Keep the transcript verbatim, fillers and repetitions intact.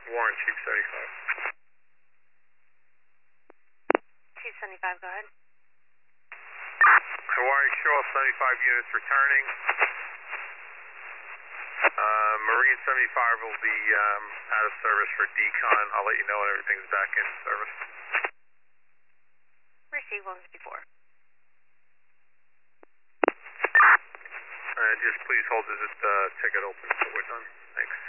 Warren, Chief seventy-five. Chief seventy-five, go ahead. Hawaii Shaw, seventy-five units returning. Uh, Marine seventy-five will be um, out of service for decon. I'll let you know when everything's back in service. Receive one fifty-four. Uh, just please hold this uh, ticket open until we're done. Thanks.